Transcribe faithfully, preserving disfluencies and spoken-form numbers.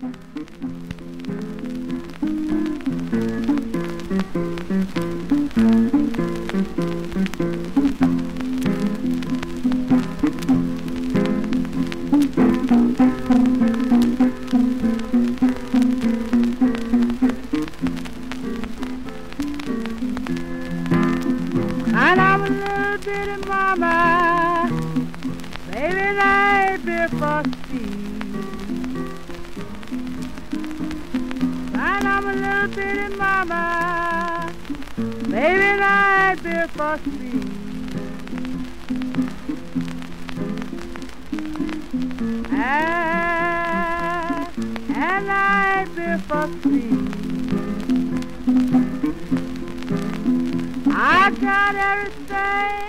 And I'm a little bitty mama, baby, like before speed. And I'm a little bitty mama, baby, like before speed. And, and like before speed. I got everything